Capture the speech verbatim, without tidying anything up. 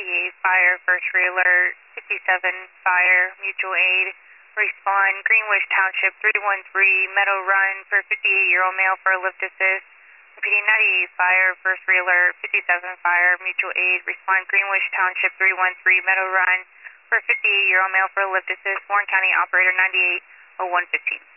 ninety-eight Fire, first realtor, fifty-seven Fire, mutual aid, respond, Greenwich Township, three one three, Meadow Run for fifty-eight-year-old male for a lift assist. Repeating, ninety-eight Fire, first realtor, fifty-seven Fire, mutual aid, respond, Greenwich Township, three one three, Meadow Run for fifty-eight-year-old male for a lift assist. Warren County operator ninety-eight oh one fifteen.